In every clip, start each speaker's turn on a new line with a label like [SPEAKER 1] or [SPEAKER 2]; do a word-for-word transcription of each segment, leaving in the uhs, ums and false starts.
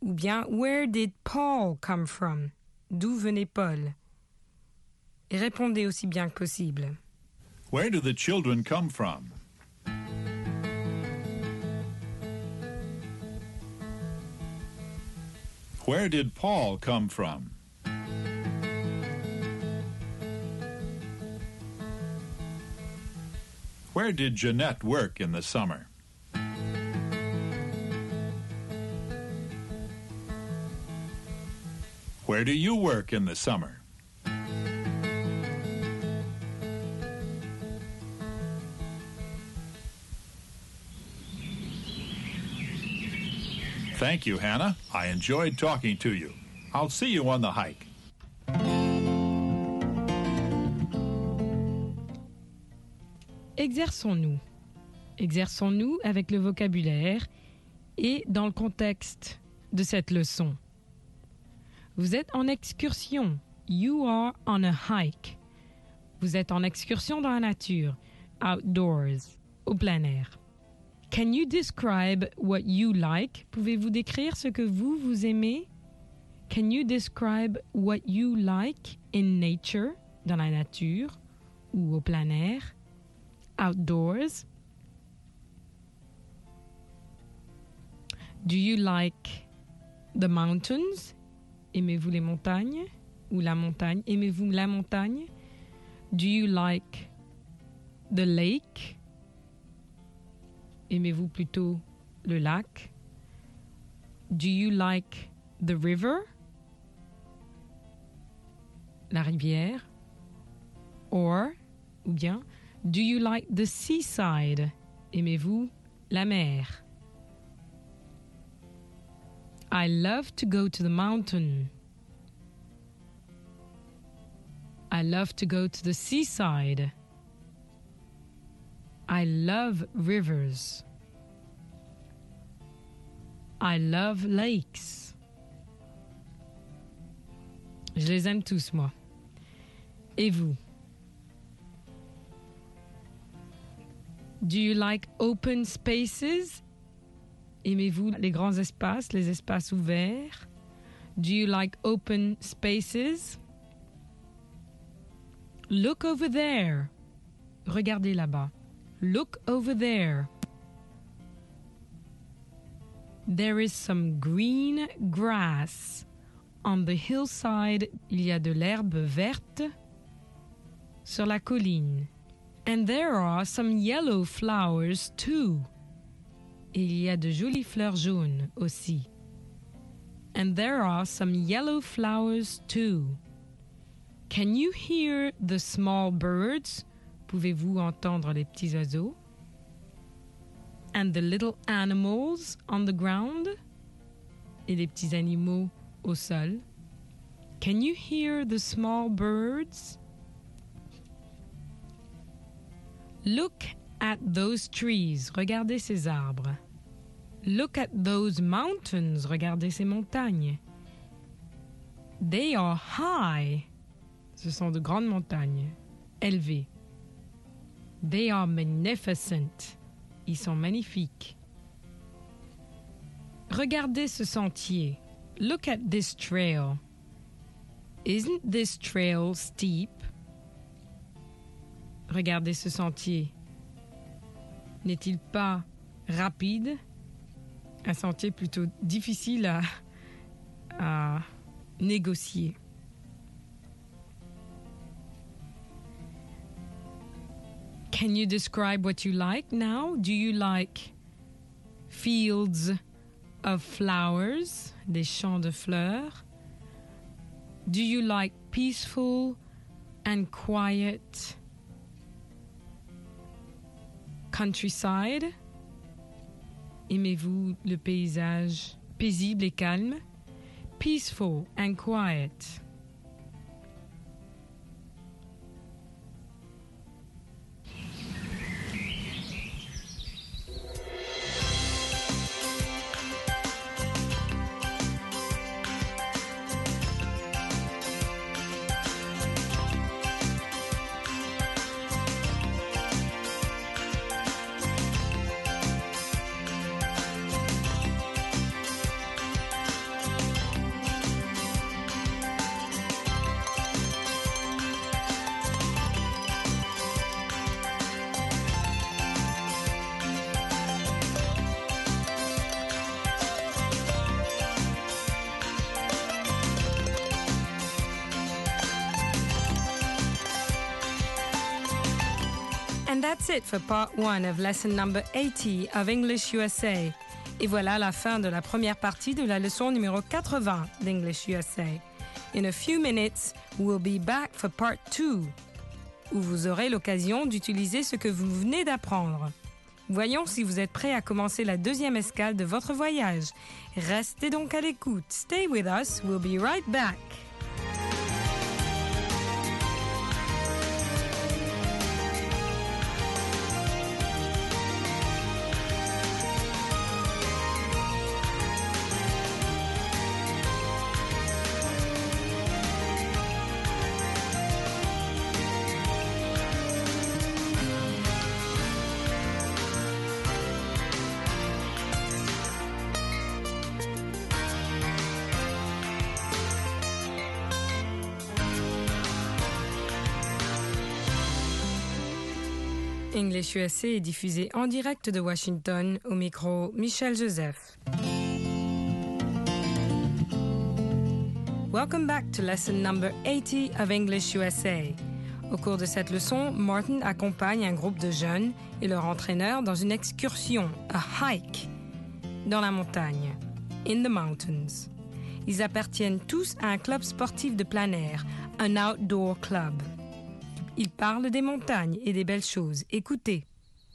[SPEAKER 1] ou bien Where did Paul come from? D'où venait Paul? Et répondez aussi bien que possible.
[SPEAKER 2] Where do the children come from? Where did Paul come from? Where did Jeanette work in the summer? Where do you work in the summer? Thank you, Hannah. I enjoyed talking to you. I'll see you on the hike.
[SPEAKER 1] Exerçons-nous. Exerçons-nous avec le vocabulaire et dans le contexte de cette leçon. Vous êtes en excursion. You are on a hike. Vous êtes en excursion dans la nature. Outdoors. Au plein air. Can you describe what you like? Pouvez-vous décrire ce que vous, vous aimez? Can you describe what you like in nature? Dans la nature ou au plein air? Outdoors. Do you like the mountains? Aimez-vous les montagnes? Ou la montagne? Aimez-vous la montagne? Do you like the lake? Aimez-vous plutôt le lac? Do you like the river? La rivière? Or, ou bien, do you like the seaside? Aimez-vous la mer? I love to go to the mountain. I love to go to the seaside. I love rivers. I love lakes. Je les aime tous, moi. Et vous? Do you like open spaces? Aimez-vous les grands espaces, les espaces ouverts? Do you like open spaces? Look over there. Regardez là-bas. Look over there. There is some green grass. On the hillside, il y a de l'herbe verte sur la colline. And there are some yellow flowers too. Et il y a de jolies fleurs jaunes aussi. And there are some yellow flowers too. Can you hear the small birds? Pouvez-vous entendre les petits oiseaux? And the little animals on the ground? Et les petits animaux au sol? Can you hear the small birds? Look at those trees. Regardez ces arbres. Look at those mountains. Regardez ces montagnes. They are high. Ce sont de grandes montagnes, élevées. They are magnificent. Ils sont magnifiques. Regardez ce sentier. Look at this trail. Isn't this trail steep? Regardez ce sentier. N'est-il pas rapide? Un sentier plutôt difficile à, à négocier. Can you describe what you like now? Do you like fields of flowers, des champs de fleurs? Do you like peaceful and quiet countryside? Aimez-vous le paysage paisible et calme? Peaceful and quiet. That's it for part one of lesson number eighty of English U S A. Et voilà la fin de la première partie de la leçon numéro quatre-vingts d'English U S A. In a few minutes, we'll be back for part two, où vous aurez l'occasion d'utiliser ce que vous venez d'apprendre. Voyons si vous êtes prêts à commencer la deuxième escale de votre voyage. Restez donc à l'écoute. Stay with us, we'll be right back. English U S A est diffusé en direct de Washington, au micro Michel Joseph. Welcome back to lesson number eighty of English U S A. Au cours de cette leçon, Martin accompagne un groupe de jeunes et leur entraîneur dans une excursion, a hike, dans la montagne, in the mountains. Ils appartiennent tous à un club sportif de plein air, un outdoor club. Ils parlent des montagnes et des belles choses. Écoutez.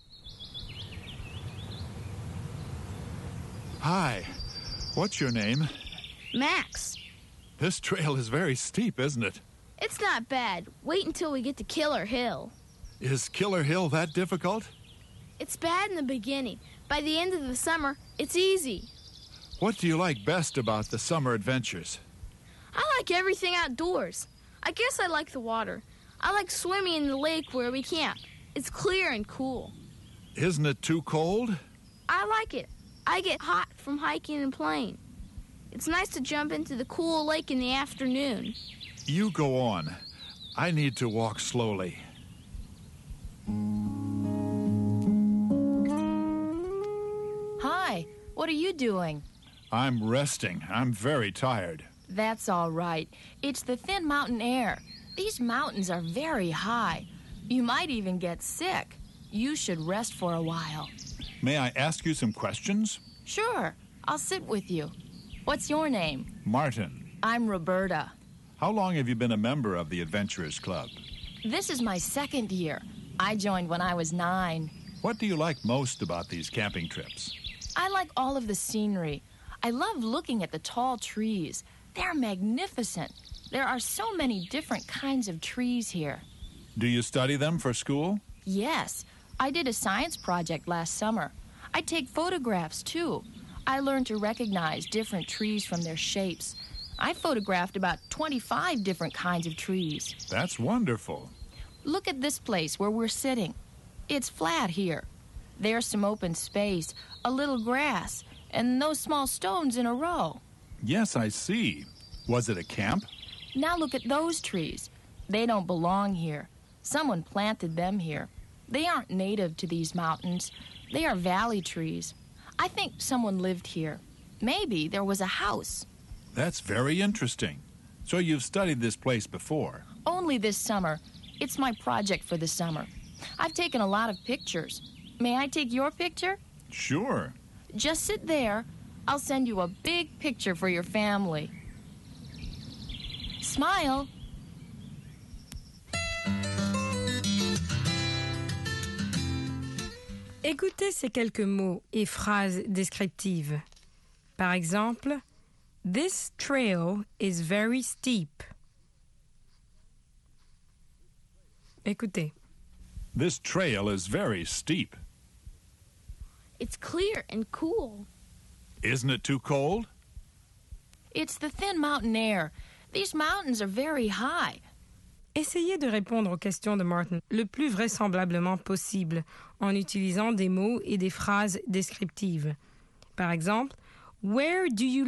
[SPEAKER 2] Hi. What's your name?
[SPEAKER 3] Max.
[SPEAKER 2] This trail is very steep, isn't it?
[SPEAKER 3] It's not bad. Wait until we get to Killer Hill.
[SPEAKER 2] Is Killer Hill that difficult?
[SPEAKER 3] It's bad in the beginning. By the end of the summer, it's easy.
[SPEAKER 2] What do you like best about the summer adventures?
[SPEAKER 3] I like everything outdoors. I guess I like the water. I like swimming in the lake where we camp. It's clear and cool.
[SPEAKER 2] Isn't it too cold?
[SPEAKER 3] I like it. I get hot from hiking and playing. It's nice to jump into the cool lake in the afternoon.
[SPEAKER 2] You go on. I need to walk slowly.
[SPEAKER 4] Hi, what are you doing?
[SPEAKER 2] I'm resting. I'm very tired.
[SPEAKER 4] That's all right. It's the thin mountain air. These mountains are very high. You might even get sick. You should rest for a while.
[SPEAKER 2] May I ask you some questions?
[SPEAKER 4] Sure, I'll sit with you. What's your name?
[SPEAKER 2] Martin.
[SPEAKER 4] I'm Roberta.
[SPEAKER 2] How long have you been a member of the Adventurers Club?
[SPEAKER 4] This is my second year. I joined when I was nine.
[SPEAKER 2] What do you like most about these camping trips?
[SPEAKER 4] I like all of the scenery. I love looking at the tall trees. They're magnificent. There are so many different kinds of trees here.
[SPEAKER 2] Do you study them for school?
[SPEAKER 4] Yes. I did a science project last summer. I take photographs, too. I learned to recognize different trees from their shapes. I photographed about twenty-five different kinds of trees.
[SPEAKER 2] That's wonderful.
[SPEAKER 4] Look at this place where we're sitting. It's flat here. There's some open space, a little grass, and those small stones in a row.
[SPEAKER 2] Yes, I see. Was it a camp?
[SPEAKER 4] Now look at those trees. They don't belong here. Someone planted them here. They aren't native to these mountains. They are valley trees. I think someone lived here. Maybe there was a house.
[SPEAKER 2] That's very interesting. So you've studied this place before?
[SPEAKER 4] Only this summer. It's my project for the summer. I've taken a lot of pictures. May I take your picture?
[SPEAKER 2] Sure.
[SPEAKER 4] Just sit there. I'll send you a big picture for your family. Smile.
[SPEAKER 1] Écoutez ces quelques mots et phrases descriptives. Par exemple, this trail is very steep. Écoutez.
[SPEAKER 2] This trail is very steep.
[SPEAKER 3] It's clear and cool.
[SPEAKER 2] Isn't it too cold?
[SPEAKER 4] It's the thin mountain air. These mountains are very high.
[SPEAKER 1] Essayez de répondre aux questions de Martin le plus vraisemblablement possible en utilisant des mots et des phrases descriptives. Par exemple, Where do you